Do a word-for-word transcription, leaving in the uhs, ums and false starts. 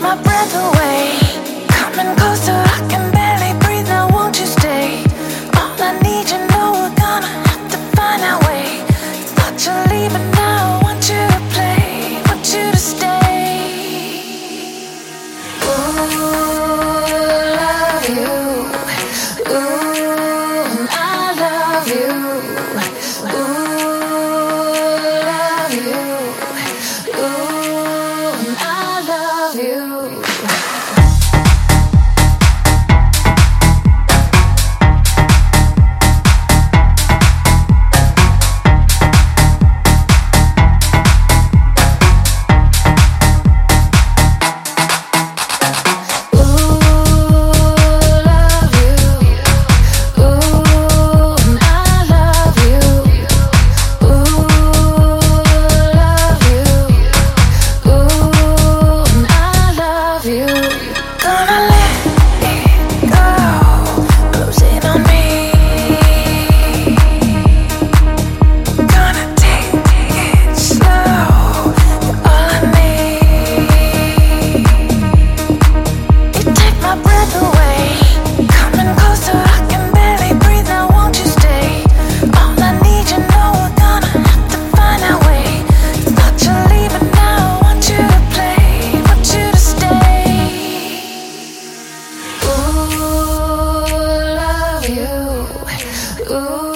my breath away. Coming closer, I can barely breathe now. Won't you stay? All I need, you know we're gonna have to find our way. Thought you're leaving now. I want you to play, want you to stay. Ooh, love you. Ooh, I love you. Ooh, love you. Ooh, I love you. Ooh.